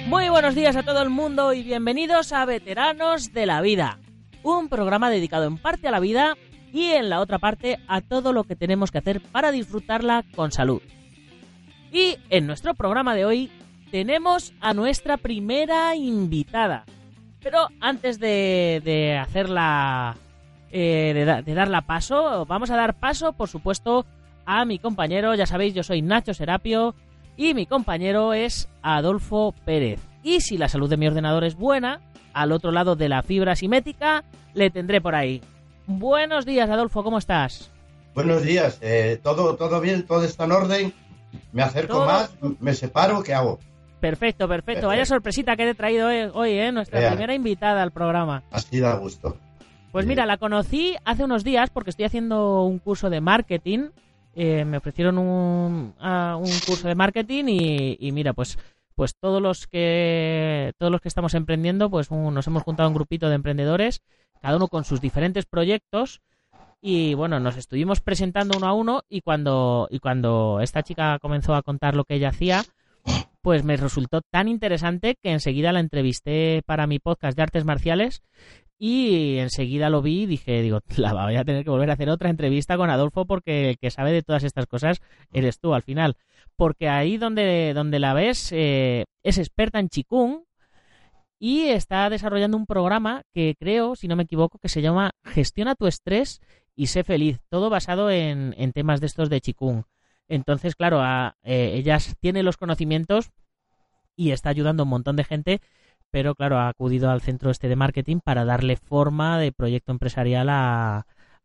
Muy buenos días a todo el mundo y bienvenidos a Veteranos de la Vida, un programa dedicado en parte a la vida y en la otra parte a todo lo que tenemos que hacer para disfrutarla con salud. Y en nuestro programa de hoy tenemos a nuestra primera invitada. Pero antes de hacerla, de darla paso, vamos a dar paso, por supuesto, a mi compañero. Ya sabéis, yo soy Nacho Serapio y mi compañero es Adolfo Pérez. Y si la salud de mi ordenador es buena, al otro lado de la fibra simétrica le tendré por ahí. Buenos días, Adolfo, ¿cómo estás? Buenos días, todo bien, todo está en orden. Me acerco más, me separo, ¿qué hago? Perfecto. Vaya sorpresita que te he traído hoy, nuestra primera invitada al programa. Así da gusto. Pues mira, la conocí hace unos días porque estoy haciendo un curso de marketing. Me ofrecieron un curso de marketing y mira, pues todos los que estamos emprendiendo, pues nos hemos juntado un grupito de emprendedores, cada uno con sus diferentes proyectos. Y bueno, nos estuvimos presentando uno a uno y cuando esta chica comenzó a contar lo que ella hacía, pues me resultó tan interesante que enseguida la entrevisté para mi podcast de artes marciales y enseguida lo vi y digo, la voy a tener que volver a hacer otra entrevista con Adolfo porque el que sabe de todas estas cosas eres tú al final. Porque ahí donde la ves es experta en Qigong y está desarrollando un programa que creo, si no me equivoco, que se llama Gestiona tu estrés y sé feliz, todo basado en temas de estos de Qigong. Entonces, claro, ella tiene los conocimientos y está ayudando a un montón de gente, pero claro, ha acudido al centro de marketing para darle forma de proyecto empresarial a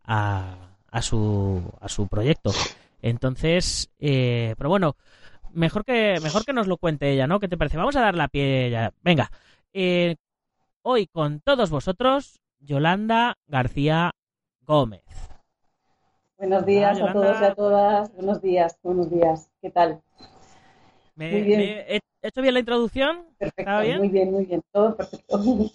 su proyecto. Entonces, pero bueno, mejor que nos lo cuente ella, ¿no? ¿Qué te parece? Vamos a dar la pie ya. Venga, hoy con todos vosotros, Yolanda García Gómez. Buenos días a todos y a todas. Buenos días. ¿Qué tal? Muy bien. ¿He hecho bien la introducción? Perfecto, ¿Estaba bien? Muy bien. Todo perfecto.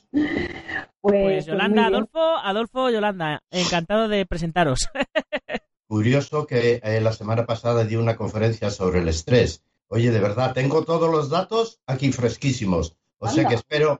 Pues Yolanda, Adolfo, Yolanda, encantado de presentaros. Curioso que la semana pasada di una conferencia sobre el estrés. Oye, de verdad, tengo todos los datos aquí fresquísimos. O sea que espero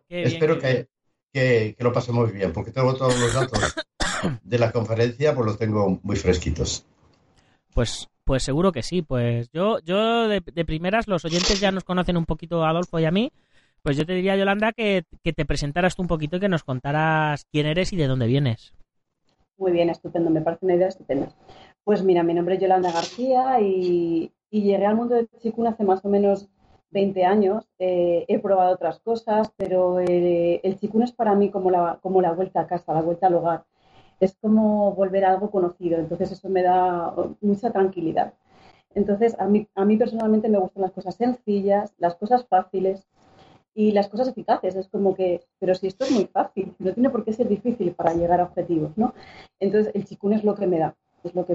que lo pasemos bien, porque tengo todos los datos de la conferencia, pues los tengo muy fresquitos. Pues seguro que sí. Pues yo de primeras, los oyentes ya nos conocen un poquito a Adolfo y a mí. Pues yo te diría, Yolanda, que te presentaras tú un poquito y que nos contaras quién eres y de dónde vienes. Muy bien, estupendo, me parece una idea estupenda. Pues mira, mi nombre es Yolanda García y llegué al mundo del Qigong hace más o menos 20 años. He probado otras cosas, pero el Qigong es para mí como la vuelta a casa, la vuelta al hogar. Es como volver a algo conocido, entonces eso me da mucha tranquilidad. Entonces, a mí personalmente me gustan las cosas sencillas, las cosas fáciles y las cosas eficaces. Es como que, pero si esto es muy fácil, no tiene por qué ser difícil para llegar a objetivos, ¿no? Entonces, el Qigong es lo que me da.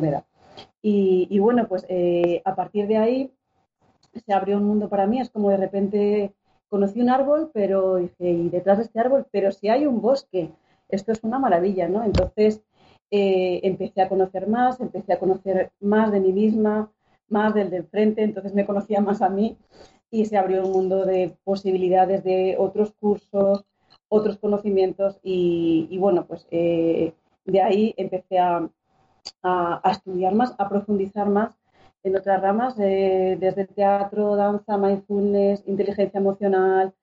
Y bueno, pues a partir de ahí se abrió un mundo para mí. Es como de repente conocí un árbol, pero dije, y detrás de este árbol, pero si hay un bosque, esto es una maravilla, ¿no? Entonces empecé a conocer más de mí misma, más del de enfrente, entonces me conocía más a mí y se abrió un mundo de posibilidades de otros cursos, otros conocimientos y bueno, pues de ahí empecé a estudiar más, a profundizar más en otras ramas, desde teatro, danza, mindfulness, inteligencia emocional,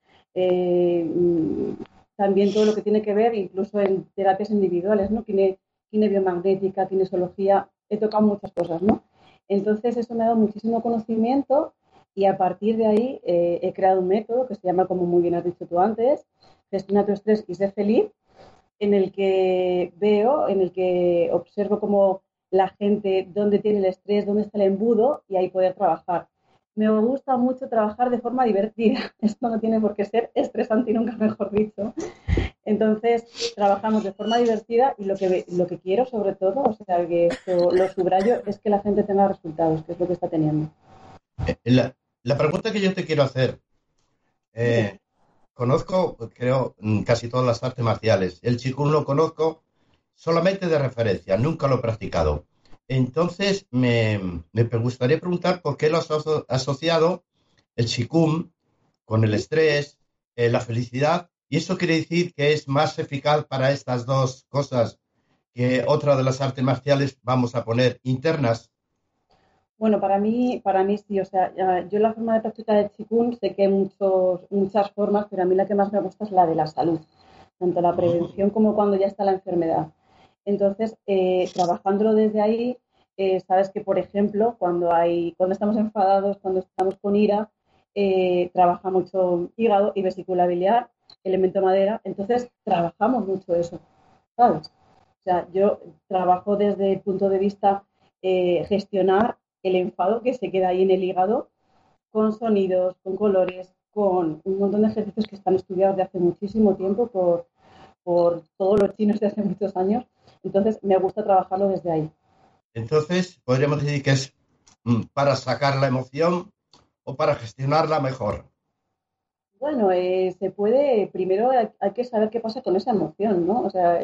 también todo lo que tiene que ver, incluso en terapias individuales, ¿no? Biomagnética, kinesiología, he tocado muchas cosas, ¿no? Entonces eso me ha dado muchísimo conocimiento y a partir de ahí he creado un método que se llama, como muy bien has dicho tú antes, Gestiona tu estrés y sé feliz, en el que observo cómo la gente, dónde tiene el estrés, dónde está el embudo y ahí poder trabajar. Me gusta mucho trabajar de forma divertida. Esto no tiene por qué ser estresante y nunca mejor dicho. Entonces, trabajamos de forma divertida y lo que quiero, sobre todo, o sea, que esto lo subrayo, es que la gente tenga resultados, que es lo que está teniendo. La pregunta que yo te quiero hacer, conozco, creo, casi todas las artes marciales. El Qigong lo conozco solamente de referencia, nunca lo he practicado. Entonces, me gustaría preguntar por qué lo has asociado el Qigong con el estrés la felicidad, y eso quiere decir que es más eficaz para estas dos cosas que otra de las artes marciales vamos a poner internas. Bueno, para mí sí, o sea, yo la forma de práctica de Qigong sé que hay muchas formas, pero a mí la que más me gusta es la de la salud, tanto la prevención como cuando ya está la enfermedad. Entonces, trabajándolo desde ahí, sabes que, por ejemplo, cuando estamos enfadados, cuando estamos con ira, trabaja mucho hígado y vesícula biliar, elemento madera, entonces trabajamos mucho eso, ¿sabes? O sea, yo trabajo desde el punto de vista gestionar el enfado que se queda ahí en el hígado con sonidos, con colores, con un montón de ejercicios que están estudiados de hace muchísimo tiempo por todos los chinos de hace muchos años. Entonces, me gusta trabajarlo desde ahí. Entonces, podríamos decir que es para sacar la emoción o para gestionarla mejor. Bueno, se puede, primero hay que saber qué pasa con esa emoción, ¿no? O sea,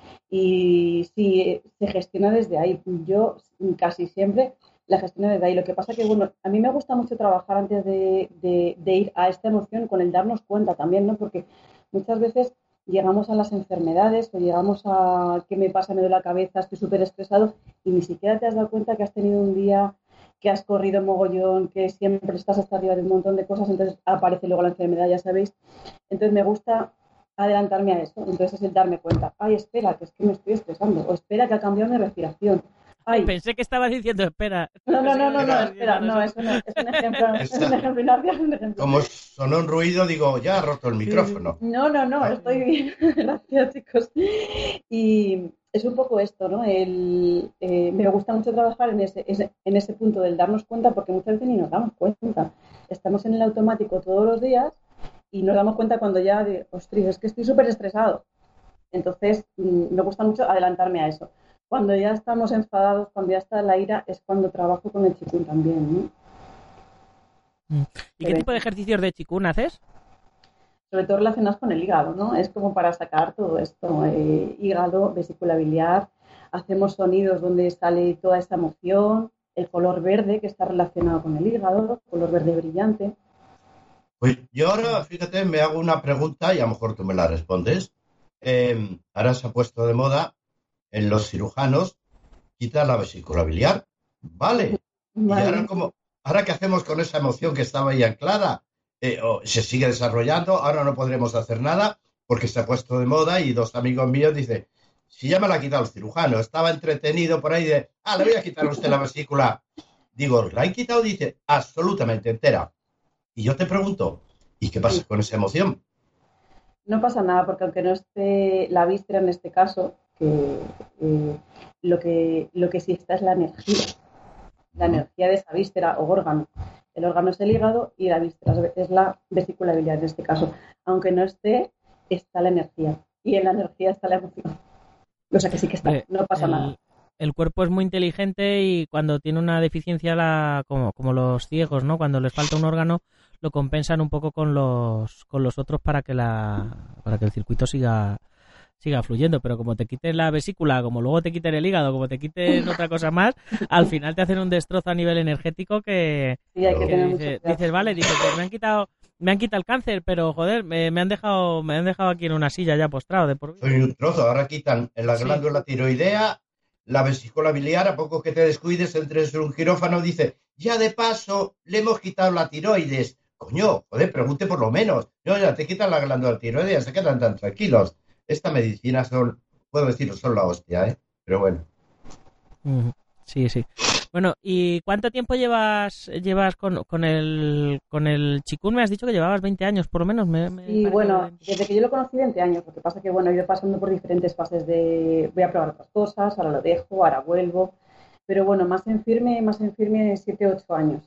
y si se gestiona desde ahí. Yo casi siempre la gestiono desde ahí. Lo que pasa que, bueno, a mí me gusta mucho trabajar antes de ir a esta emoción con el darnos cuenta también, ¿no? Porque muchas veces llegamos a las enfermedades o llegamos a qué me pasa, me duele la cabeza, estoy súper estresado y ni siquiera te has dado cuenta que has tenido un día que has corrido mogollón, que siempre estás hasta arriba de un montón de cosas, entonces aparece luego la enfermedad, ya sabéis. Entonces me gusta adelantarme a eso, entonces es el darme cuenta, ay, espera, que es que me estoy estresando, o espera que ha cambiado mi respiración. Ay. Pensé que estabas diciendo espera. No, espera, no, es un ejemplo, es un ejemplo. Como sonó un ruido, digo, ya ha roto el micrófono. No, estoy bien, gracias chicos. Y es un poco esto, ¿no? Me gusta mucho trabajar en ese punto del darnos cuenta, porque muchas veces ni nos damos cuenta. Estamos en el automático todos los días y nos damos cuenta cuando ya, ostras, es que estoy súper estresado. Entonces, me gusta mucho adelantarme a eso. Cuando ya estamos enfadados, cuando ya está la ira, es cuando trabajo con el Qigong también, ¿no? ¿Y qué tipo de ejercicios de Qigong haces? Sobre todo relacionados con el hígado, ¿no? Es como para sacar todo esto, hígado, vesícula biliar, hacemos sonidos donde sale toda esta emoción, el color verde que está relacionado con el hígado, color verde brillante. Pues yo ahora, fíjate, me hago una pregunta y a lo mejor tú me la respondes. Ahora se ha puesto de moda en los cirujanos quitar la vesícula biliar. Vale. Y ahora ¿qué hacemos con esa emoción que estaba ahí anclada? Se sigue desarrollando, ahora no podremos hacer nada porque se ha puesto de moda y dos amigos míos dicen, si ya me la ha quitado el cirujano, estaba entretenido por ahí de, le voy a quitar a usted la vesícula. Digo, ¿la han quitado? Dice, absolutamente entera. Y yo te pregunto, ¿y qué pasa con esa emoción? No pasa nada porque aunque no esté la víscera en este caso, que lo que sí está es la energía de esa víscera o órgano. El órgano es el hígado y la víscera es la vesícula biliar en este caso. Aunque no esté, está la energía. Y en la energía está la emoción. O sea que sí que está, no pasa nada. El cuerpo es muy inteligente y cuando tiene una deficiencia, como los ciegos, ¿no? Cuando les falta un órgano, lo compensan un poco con los otros para que el circuito siga fluyendo, pero como te quiten la vesícula, como luego te quiten el hígado, como te quiten otra cosa más, al final te hacen un destrozo a nivel energético que, sí, hay que tener dices, vale, pues me han quitado el cáncer, pero joder, me han dejado aquí en una silla ya postrado de por vida. Soy un trozo, ahora quitan en la glándula tiroidea, la vesícula biliar, a poco que te descuides, entres en un quirófano, dice, ya de paso le hemos quitado la tiroides. Coño, joder, pregunte por lo menos. No, ya te quitan la glándula tiroidea, se quedan tan tranquilos. Esta medicina puedo decirlo, son la hostia, pero bueno. Sí. Bueno, ¿y cuánto tiempo llevas con el Qigong? Me has dicho que llevabas 20 años, por lo menos. Sí, bueno, desde que yo lo conocí 20 años, lo que pasa que, bueno, he ido pasando por diferentes fases de voy a probar otras cosas, ahora lo dejo, ahora vuelvo. Pero bueno, más en firme 7-8 años.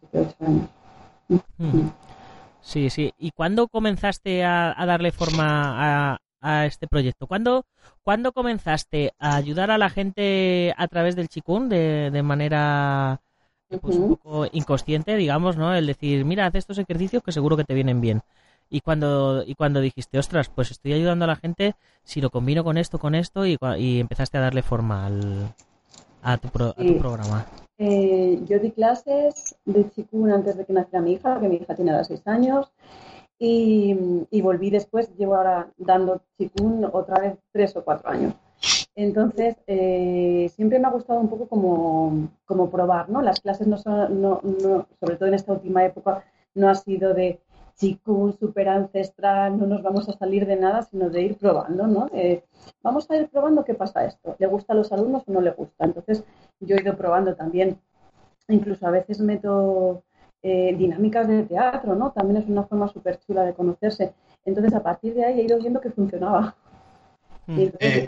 Sí. ¿Y cuándo comenzaste a darle forma a este proyecto? ¿Cuándo comenzaste a ayudar a la gente a través del Qigong de manera pues, un poco inconsciente, digamos, ¿no? El decir, mira, haz estos ejercicios que seguro que te vienen bien. Y cuando dijiste, ostras, pues estoy ayudando a la gente si lo combino con esto y empezaste a darle forma a tu programa. Yo di clases de Qigong antes de que naciera mi hija, que mi hija tiene ahora 6 años. y volví después, llevo ahora dando Qigong otra vez 3 o 4 años. Entonces, siempre me ha gustado un poco como probar, ¿no? Las clases no son, sobre todo en esta última época, no ha sido de Qigong súper ancestral, no nos vamos a salir de nada, sino de ir probando, ¿no? Vamos a ir probando qué pasa esto, ¿le gusta a los alumnos o no le gusta? Entonces, yo he ido probando también, incluso a veces meto dinámicas de teatro, ¿no? También es una forma súper chula de conocerse. Entonces, a partir de ahí he ido viendo que funcionaba. Y entonces,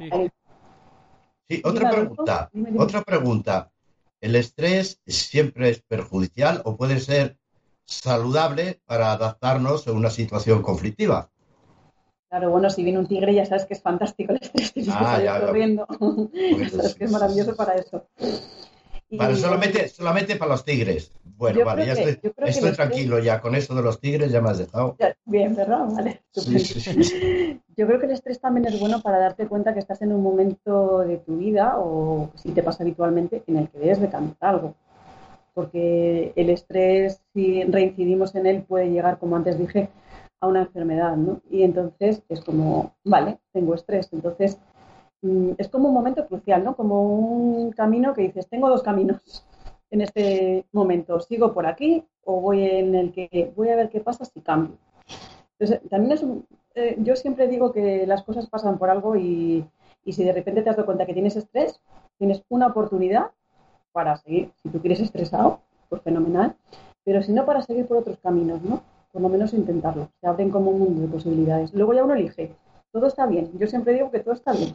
sí, otra pregunta. ¿El estrés siempre es perjudicial o puede ser saludable para adaptarnos a una situación conflictiva? Claro, bueno, si viene un tigre ya sabes que es fantástico el estrés, tienes que salir corriendo. Sabes que es maravilloso para eso. Vale, solamente para los tigres. Bueno, vale, ya estoy tranquilo ya. Con eso de los tigres ya me has dejado. Bien, ¿verdad? Vale. Sí. Yo creo que el estrés también es bueno para darte cuenta que estás en un momento de tu vida, o si te pasa habitualmente, en el que debes de cambiar algo. Porque el estrés, si reincidimos en él, puede llegar, como antes dije, a una enfermedad, ¿no? Y entonces es como, vale, tengo estrés. Entonces es como un momento crucial, ¿no? Como un camino que dices, tengo 2 caminos en este momento. ¿Sigo por aquí o voy en el que voy a ver qué pasa si cambio? Entonces, también yo siempre digo que las cosas pasan por algo y si de repente te has dado cuenta que tienes estrés, tienes una oportunidad para seguir. Si tú quieres estresado, pues fenomenal. Pero si no, para seguir por otros caminos, ¿no? Por lo menos intentarlo. Se abren como un mundo de posibilidades. Luego ya uno elige. Todo está bien. Yo siempre digo que todo está bien.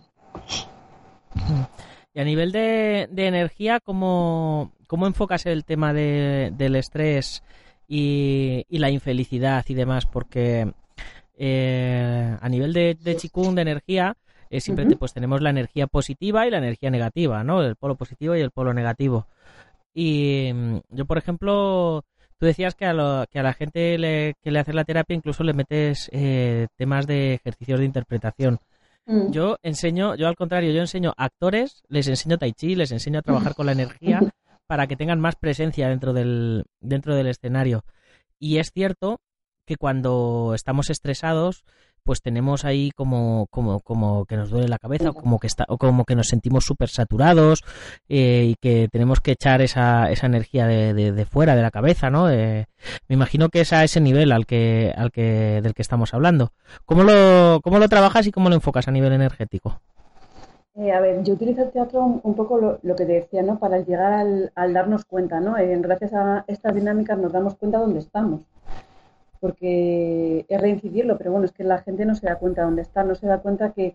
Y a nivel de energía, ¿cómo enfocas el tema del estrés y la infelicidad y demás? Porque a nivel de Qigong, de energía, siempre pues tenemos la energía positiva y la energía negativa, ¿no? El polo positivo y el polo negativo. Y yo, por ejemplo, tú decías que a la gente que le haces la terapia incluso le metes temas de ejercicios de interpretación. Yo al contrario, yo enseño a actores, les enseño tai chi, les enseño a trabajar con la energía para que tengan más presencia dentro del escenario. Y es cierto que cuando estamos estresados, pues tenemos ahí como que nos duele la cabeza, o como que nos sentimos súper saturados, y que tenemos que echar esa energía de fuera de la cabeza, ¿no? Me imagino que es a ese nivel del que estamos hablando. ¿Cómo lo trabajas y cómo lo enfocas a nivel energético? A ver, yo utilizo el teatro un poco lo que te decía, ¿no? Para llegar al darnos cuenta, ¿no? Gracias a estas dinámicas nos damos cuenta dónde estamos. Porque es reincidirlo, pero bueno, es que la gente no se da cuenta dónde está, no se da cuenta que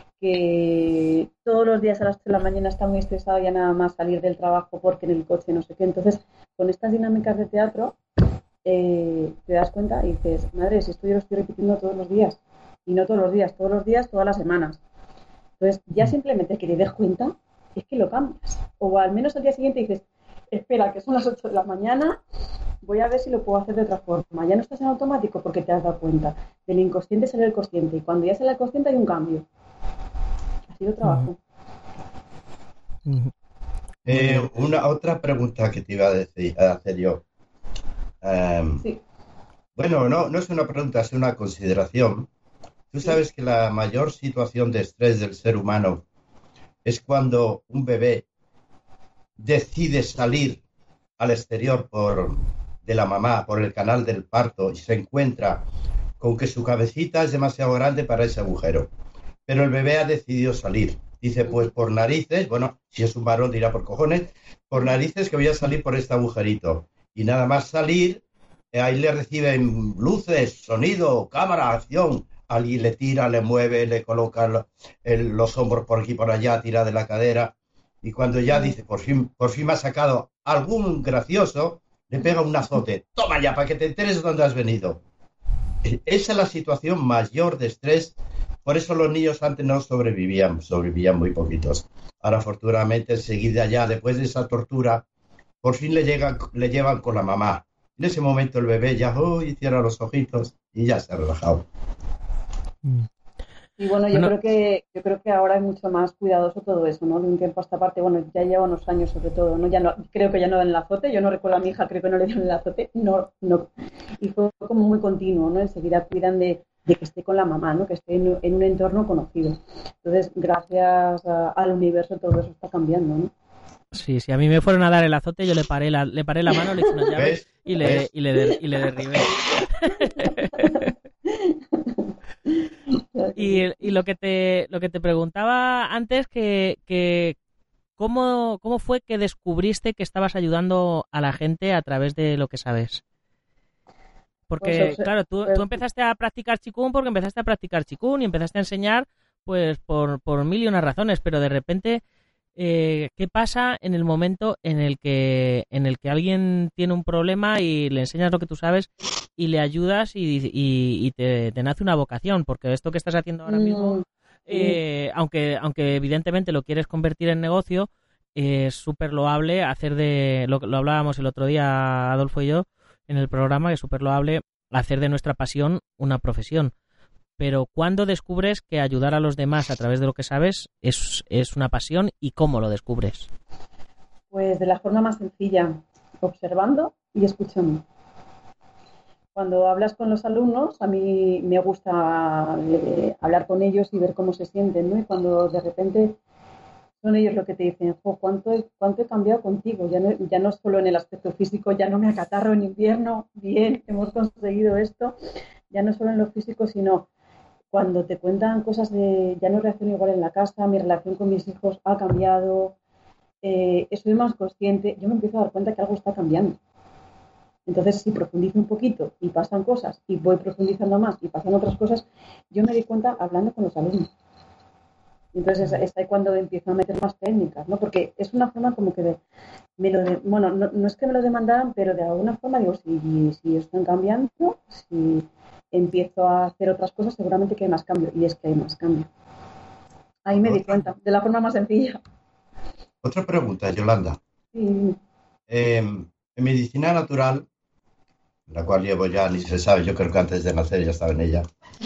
todos los días a las 8 de la mañana está muy estresado ya nada más salir del trabajo porque en el coche no sé qué. Entonces, con estas dinámicas de teatro te das cuenta y dices, madre, si esto yo lo estoy repitiendo todos los días, y no todos los días, todas las semanas. Entonces, ya simplemente que te des cuenta es que lo cambias. O al menos al día siguiente dices, espera, que son las 8 de la mañana, voy a ver si lo puedo hacer de otra forma. Ya no estás en automático porque te has dado cuenta. Del inconsciente sale el consciente. Y cuando ya sale el consciente hay un cambio. Así lo trabajo. Una otra pregunta que te iba a hacer yo. Sí. Bueno, no es una pregunta, es una consideración. Tú sabes que la mayor situación de estrés del ser humano es cuando un bebé decide salir al exterior de la mamá, por el canal del parto, y se encuentra con que su cabecita es demasiado grande para ese agujero. Pero el bebé ha decidido salir. Dice, pues por narices, bueno, si es un varón dirá por cojones, por narices que voy a salir por este agujerito. Y nada más salir, ahí le reciben luces, sonido, cámara, acción. Alguien le tira, le mueve, le coloca los hombros por aquí, por allá, tira de la cadera. Y cuando ya dice, por fin me ha sacado algún gracioso, le pega un azote. Toma ya, para que te enteres de dónde has venido. Esa es la situación mayor de estrés. Por eso los niños antes no sobrevivían muy poquitos. Ahora, afortunadamente, enseguida ya, después de esa tortura, por fin le llevan con la mamá. En ese momento el bebé ya cierra los ojitos y ya se ha relajado. Y bueno, yo creo que ahora es mucho más cuidadoso todo eso, ¿no? De un tiempo a esta parte, bueno, ya lleva unos años sobre todo, ¿no? Ya no, creo que ya no dan el azote, yo no recuerdo a mi hija, creo que no le dieron el azote, no. Y fue como muy continuo, ¿no? Enseguida cuidan de que esté con la mamá, ¿no? Que esté en un entorno conocido. Entonces, gracias al universo todo eso está cambiando, ¿no? Sí, si a mí me fueron a dar el azote, yo le paré la mano, le hice unas llaves y le derribé. Y lo que te preguntaba antes, que ¿cómo fue que descubriste que estabas ayudando a la gente a través de lo que sabes? Porque, claro, tú empezaste a practicar Qigong porque empezaste a practicar Qigong y empezaste a enseñar pues por mil y unas razones, pero de repente, ¿qué pasa en el momento en el que alguien tiene un problema y le enseñas lo que tú sabes y le ayudas y te nace una vocación? Porque esto que estás haciendo ahora mismo, aunque evidentemente lo quieres convertir en negocio, es súper loable hacer lo hablábamos el otro día, Adolfo y yo, en el programa, que es súper loable hacer de nuestra pasión una profesión. Pero ¿cuándo descubres que ayudar a los demás a través de lo que sabes es una pasión y cómo lo descubres? Pues de la forma más sencilla, observando y escuchando. Cuando hablas con los alumnos, a mí me gusta hablar con ellos y ver cómo se sienten, ¿no? Y cuando de repente son ellos los que te dicen, ¿cuánto he cambiado contigo? Ya no solo en el aspecto físico, ya no me acatarro en invierno, bien, hemos conseguido esto, ya no solo en lo físico, sino cuando te cuentan cosas de ya no reacciono igual en la casa, mi relación con mis hijos ha cambiado, soy más consciente, yo me empiezo a dar cuenta que algo está cambiando. Entonces, si profundizo un poquito y pasan cosas y voy profundizando más y pasan otras cosas, yo me di cuenta hablando con los alumnos. Entonces es ahí cuando empiezo a meter más técnicas, ¿no? Porque es una forma como que bueno, no es que me lo demandaran, pero de alguna forma digo, si están cambiando, si empiezo a hacer otras cosas, seguramente que hay más cambio. Y es que hay más cambio. Ahí me di cuenta, de la forma más sencilla. Otra pregunta, Yolanda. Sí. En medicina natural, la cual llevo ya, ni se sabe, yo creo que antes de nacer ya estaba en ella.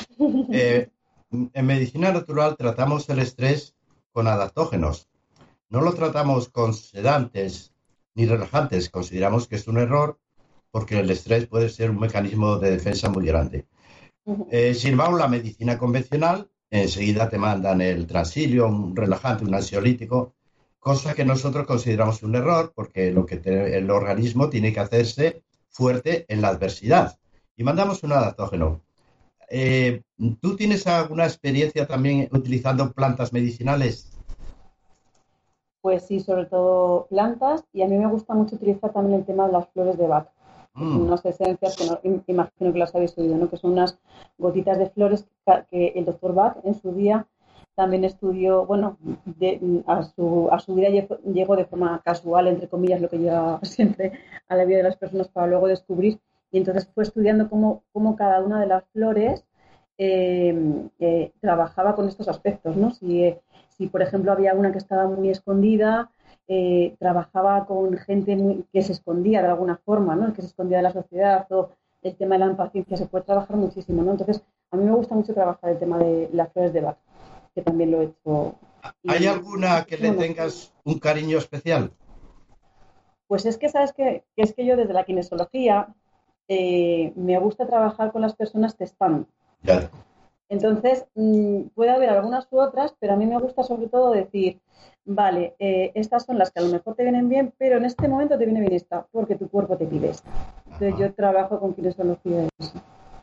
En medicina natural tratamos el estrés con adaptógenos. No lo tratamos con sedantes ni relajantes. Consideramos que es un error porque el estrés puede ser un mecanismo de defensa muy grande. Sin embargo, la medicina convencional, enseguida te mandan el Transilio, un relajante, un ansiolítico, cosa que nosotros consideramos un error porque el organismo tiene que hacerse fuerte en la adversidad. Y mandamos un adaptógeno. ¿Tú tienes alguna experiencia también utilizando plantas medicinales? Pues sí, sobre todo plantas, y a mí me gusta mucho utilizar también el tema de las flores de Bach. Son unas esencias que imagino que las habéis oído, ¿no? Que son unas gotitas de flores que el doctor Bach en su día también estudió, bueno, a su vida llegó de forma casual, entre comillas, lo que llega siempre a la vida de las personas para luego descubrir. Y entonces fue estudiando cómo cada una de las flores trabajaba con estos aspectos, ¿no? Si, por ejemplo, había una que estaba muy escondida, trabajaba con gente que se escondía de alguna forma, ¿no? Que se escondía de la sociedad, o el tema de la impaciencia, se puede trabajar muchísimo, ¿no? Entonces, a mí me gusta mucho trabajar el tema de las flores de Bach, que también lo he hecho. ¿Hay alguna que le tengas un cariño especial? Pues es que, ¿sabes qué? Que es que yo desde la kinesiología me gusta trabajar con las personas testando. Ya. Entonces, puede haber algunas u otras, pero a mí me gusta sobre todo decir, vale, estas son las que a lo mejor te vienen bien, pero en este momento te viene bien esta, porque tu cuerpo te pide esta. Entonces, yo trabajo con kinesiología de eso.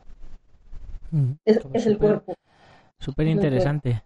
Es el cuerpo. Súper interesante.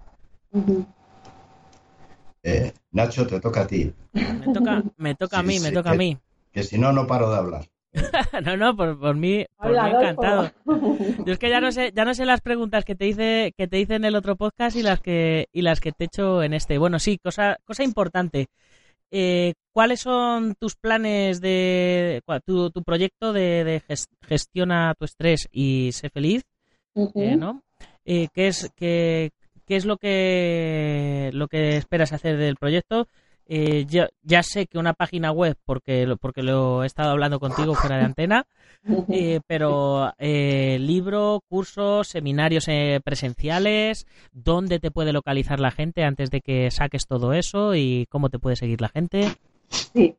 Nacho, te toca a ti. Me toca a mí. Que si no, no paro de hablar. No, por mí encantado. Yo es que ya no sé las preguntas que te hice en el otro podcast y las que te he hecho en este. Bueno, sí, cosa importante. ¿Cuáles son tus planes tu proyecto de gestiona tu estrés y sé feliz? ¿No? ¿Qué es lo que esperas hacer del proyecto? Yo ya sé que una página web, porque lo he estado hablando contigo fuera de antena, pero libro, cursos, seminarios presenciales, ¿dónde te puede localizar la gente antes de que saques todo eso y cómo te puede seguir la gente? Sí,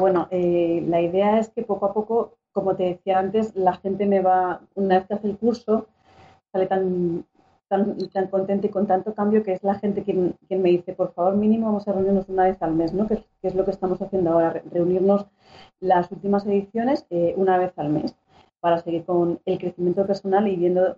la idea es que poco a poco, como te decía antes, la gente una vez que hace el curso, sale tan contenta y con tanto cambio que es la gente quien me dice, por favor, mínimo vamos a reunirnos una vez al mes, ¿no? Que es lo que estamos haciendo ahora, reunirnos las últimas ediciones una vez al mes para seguir con el crecimiento personal y viendo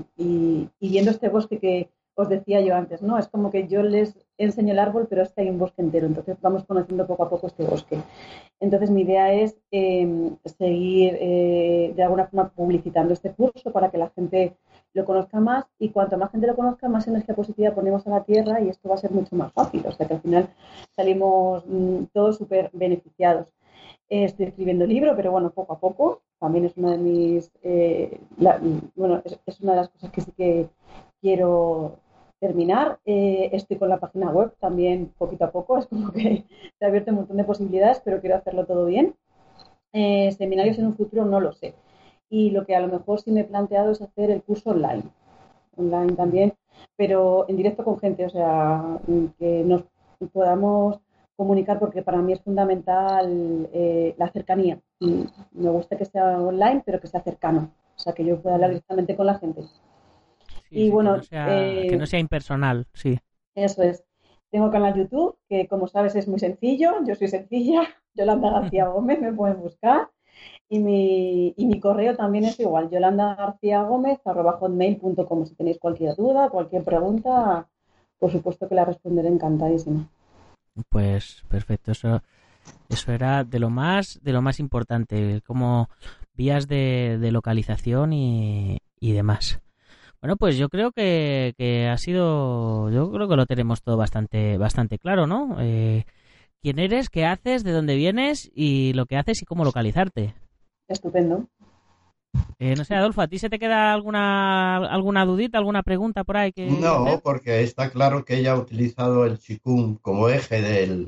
este bosque que os decía yo antes, ¿no? Es como que yo les enseño el árbol, pero es que hay un bosque entero, entonces vamos conociendo poco a poco este bosque. Entonces mi idea es seguir de alguna forma publicitando este curso para que la gente lo conozca más, y cuanto más gente lo conozca, más energía positiva ponemos a la tierra y esto va a ser mucho más fácil, o sea que al final salimos todos súper beneficiados. Estoy escribiendo libro, pero bueno, poco a poco, también es una de mis, es una de las cosas que sí que quiero terminar. Estoy con la página web también poquito a poco, es como que se ha abierto un montón de posibilidades, pero quiero hacerlo todo bien. Seminarios en un futuro no lo sé. Y lo que a lo mejor sí me he planteado es hacer el curso online también, pero en directo con gente, o sea, que nos podamos comunicar, porque para mí es fundamental la cercanía. Y me gusta que sea online, pero que sea cercano, o sea, que yo pueda hablar directamente con la gente. Sí, y bueno, que no sea impersonal, sí. Eso es. Tengo canal YouTube, que como sabes es muy sencillo, yo soy sencilla, Yolanda García Gómez, me pueden buscar. Y mi correo también es igual, yolandagarciagomez@hotmail.com. Si tenéis cualquier duda, cualquier pregunta, por supuesto que la responderé encantadísima. Pues perfecto, eso era de lo más importante, como vías de localización y demás. Bueno, pues yo creo que yo creo que lo tenemos todo bastante claro, ¿no? ¿Quién eres, qué haces, de dónde vienes y lo que haces y cómo localizarte? Estupendo. No sé, Adolfo, ¿a ti se te queda alguna dudita, alguna pregunta por ahí? No, porque está claro que ella ha utilizado el Qigong como eje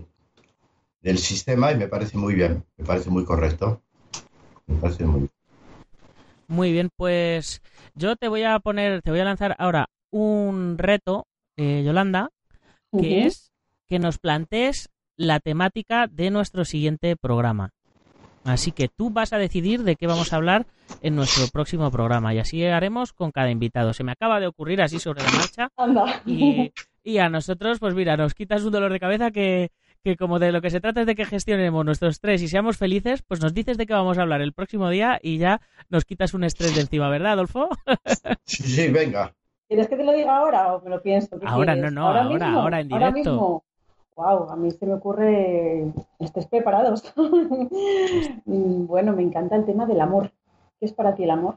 del sistema y me parece muy bien, me parece muy correcto. Me parece muy bien. Muy bien, pues yo te voy a lanzar ahora un reto, Yolanda, que es que nos plantees la temática de nuestro siguiente programa. Así que tú vas a decidir de qué vamos a hablar en nuestro próximo programa y así haremos con cada invitado. Se me acaba de ocurrir así sobre la marcha. Anda. Y a nosotros, pues mira, nos quitas un dolor de cabeza que como de lo que se trata es de que gestionemos nuestro estrés y seamos felices, pues nos dices de qué vamos a hablar el próximo día y ya nos quitas un estrés de encima, ¿verdad, Adolfo? Sí, venga. ¿Quieres que te lo diga ahora o me lo pienso? Ahora, no, ahora en directo. Ahora mismo. Wow, a mí se me ocurre, estés preparados. Bueno, me encanta el tema del amor. ¿Qué es para ti el amor?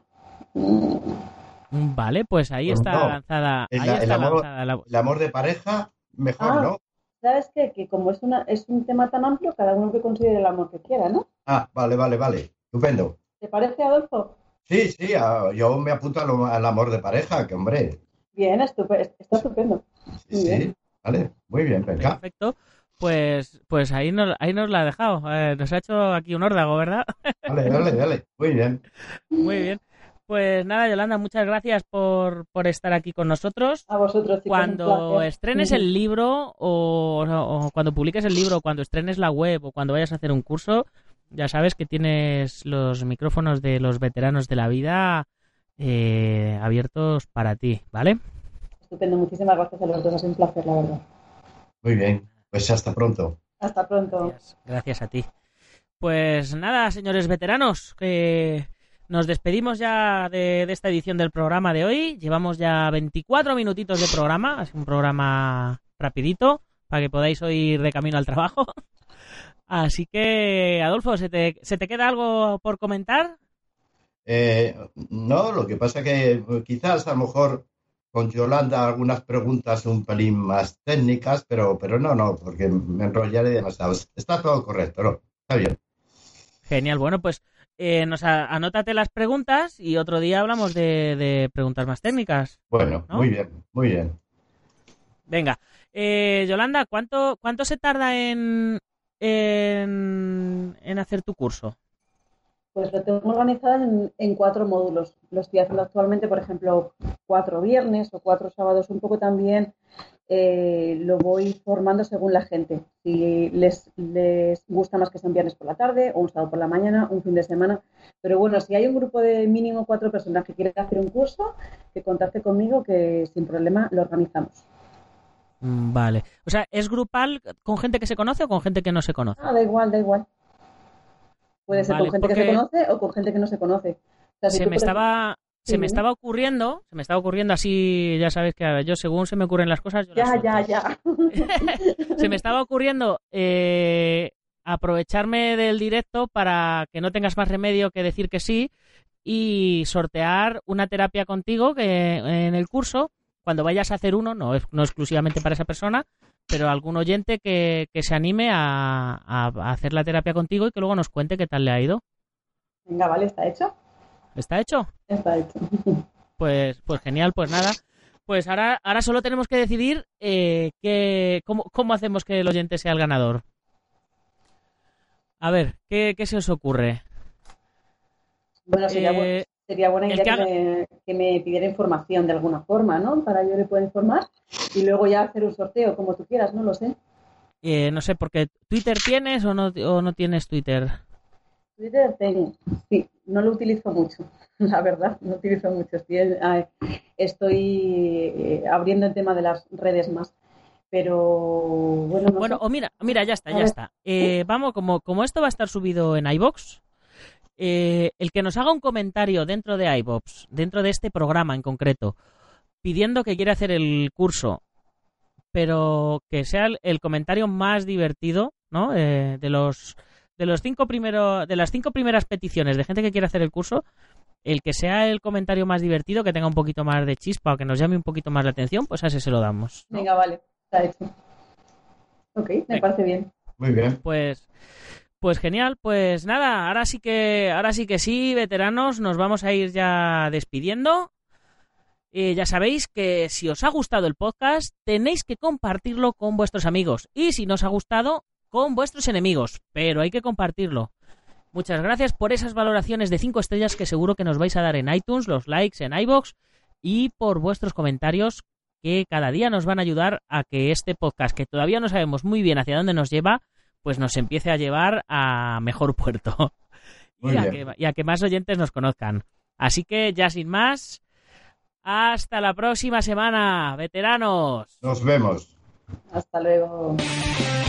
Vale, pues ahí está lanzada. El amor de pareja, mejor, ¿no? ¿Sabes qué? Que como es un tema tan amplio, cada uno que considere el amor que quiera, ¿no? Vale. Estupendo. ¿Te parece, Adolfo? Sí, yo me apunto al amor de pareja, que hombre. Bien, está estupendo. Sí, vale, muy bien, venga. Perfecto. Pues ahí nos la ha dejado. Nos ha hecho aquí un órdago, ¿verdad? Dale. Muy bien. Muy bien. Pues nada, Yolanda, muchas gracias por estar aquí con nosotros. A vosotros, chicos, cuando estrenes el libro o cuando publiques el libro, o cuando estrenes la web o cuando vayas a hacer un curso, ya sabes que tienes los micrófonos de los veteranos de la vida abiertos para ti, ¿vale? Estupendo, muchísimas gracias a los dos, ha sido un placer, la verdad. Muy bien, pues hasta pronto. Hasta pronto. Gracias a ti. Pues nada, señores veteranos, nos despedimos ya de esta edición del programa de hoy. Llevamos ya 24 minutitos de programa, es un programa rapidito para que podáis oír de camino al trabajo. Así que, Adolfo, ¿se te queda algo por comentar? No, lo que pasa que quizás a lo mejor con Yolanda algunas preguntas un pelín más técnicas, pero no, porque me enrollaré demasiado. Está todo correcto, ¿no? Está bien. Genial, bueno, pues anótate las preguntas y otro día hablamos de preguntas más técnicas. Bueno, ¿no? Muy bien. Venga, Yolanda, ¿cuánto se tarda en hacer tu curso? Pues lo tengo organizado en 4 módulos. Lo estoy haciendo actualmente, por ejemplo, 4 viernes o 4 sábados. Un poco también lo voy formando según la gente. Si les gusta más que sea un viernes por la tarde o un sábado por la mañana, un fin de semana. Pero bueno, si hay un grupo de mínimo 4 personas que quieren hacer un curso, que contacte conmigo, que sin problema lo organizamos. Vale. O sea, ¿es grupal con gente que se conoce o con gente que no se conoce? Da igual, da igual. Puede ser con gente que se conoce o con gente que no se conoce. O sea, si se me estaba ocurriendo así, ya sabes que yo según se me ocurren las cosas... Ya. Se me estaba ocurriendo aprovecharme del directo para que no tengas más remedio que decir que sí y sortear una terapia contigo que en el curso, cuando vayas a hacer uno, no exclusivamente para esa persona, pero algún oyente que se anime a hacer la terapia contigo y que luego nos cuente qué tal le ha ido. Venga, vale, ¿está hecho? ¿Está hecho? Está hecho. Pues genial, pues nada. Pues ahora solo tenemos que decidir cómo hacemos que el oyente sea el ganador. A ver, ¿qué se os ocurre? Bueno, sería buena idea que me pidiera información de alguna forma, ¿no? Para yo le pueda informar y luego ya hacer un sorteo, como tú quieras, no lo sé. No sé, porque ¿Twitter tienes o no tienes Twitter? Twitter tengo, sí, no lo utilizo mucho, la verdad, no utilizo mucho. Estoy abriendo el tema de las redes más, pero bueno, no sé. O mira, ya está. Vamos, como esto va a estar subido en iVoox, el que nos haga un comentario dentro de iVoox, dentro de este programa en concreto, pidiendo que quiere hacer el curso, pero que sea el comentario más divertido, ¿no? De las 5 primeras peticiones de gente que quiere hacer el curso, el que sea el comentario más divertido, que tenga un poquito más de chispa o que nos llame un poquito más la atención, pues a ese se lo damos, ¿no? Venga, vale, está hecho. Ok, me parece bien. Muy bien. Pues genial, pues nada, ahora sí que sí, veteranos, nos vamos a ir ya despidiendo. Ya sabéis que si os ha gustado el podcast, tenéis que compartirlo con vuestros amigos. Y si no os ha gustado, con vuestros enemigos. Pero hay que compartirlo. Muchas gracias por esas valoraciones de 5 estrellas que seguro que nos vais a dar en iTunes, los likes en iVoox y por vuestros comentarios que cada día nos van a ayudar a que este podcast, que todavía no sabemos muy bien hacia dónde nos lleva, pues nos empiece a llevar a mejor puerto y a que más oyentes nos conozcan. Así que ya sin más, hasta la próxima semana, veteranos. Nos vemos. Hasta luego.